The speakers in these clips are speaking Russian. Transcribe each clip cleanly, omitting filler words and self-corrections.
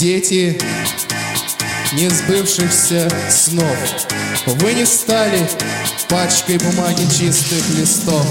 дети несбывшихся снов. Вы не стали пачкой бумаги чистых листов.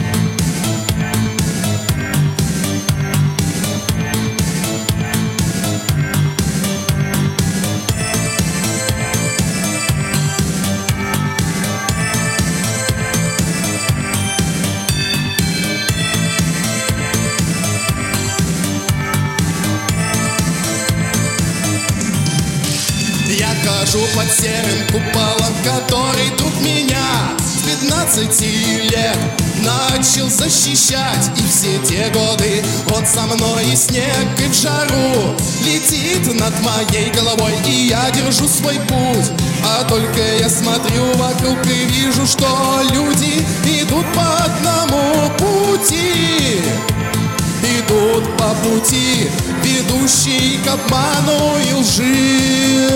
Я хожу под серым куполом, который друг меня с 15 лет начал защищать. И все те годы он со мной и в снег, и в жару летит над моей головой, и я держу свой путь. А только я смотрю вокруг и вижу, что люди идут по одному пути. Идут по пути, ведущий к обману и лжи.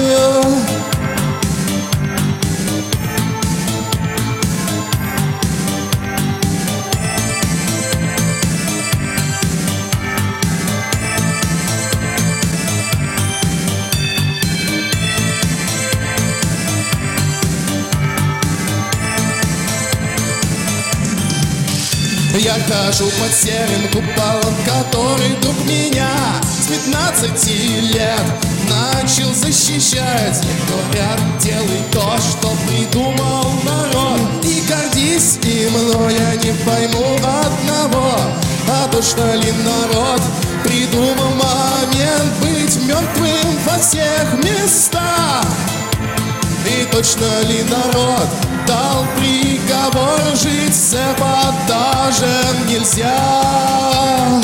Я хожу под серым куполом, который друг меня с 15 лет начал защищать. Мне говорят, делай то, что придумал народ, и гордись и мной. Я не пойму одного, а то, что ли народ придумал момент быть мертвым во всех местах. И точно ли народ дал приговор, жить с эпатажем нельзя?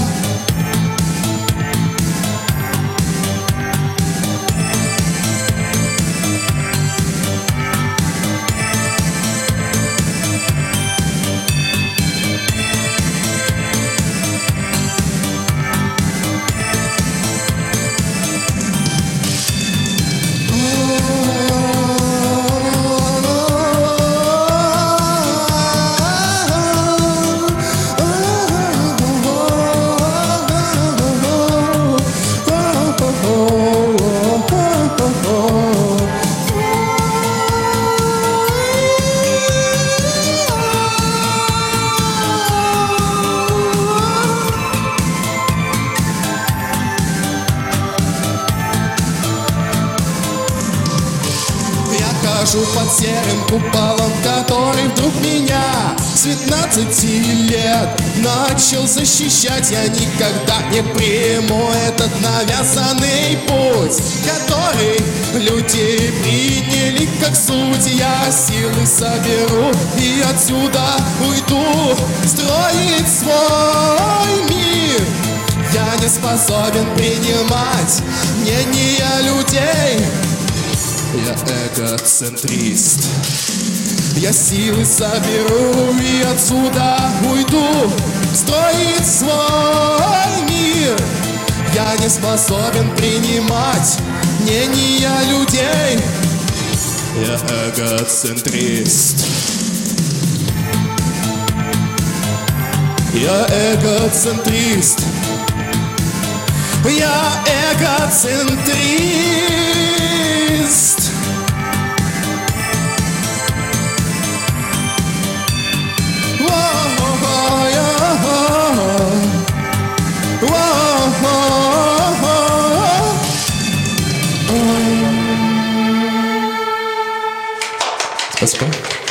Хожу под серым куполом, который вдруг меня с 15 лет начал защищать. Я никогда не приму этот навязанный путь, который люди приняли как суть. Я силы соберу и отсюда уйду строить свой мир. Я не способен принимать мнения людей. Я эгоцентрист. Я силы соберу и отсюда уйду строить свой мир. Я не способен принимать мнения людей. Я эгоцентрист. Я эгоцентрист. Я эгоцентрист. Спасибо.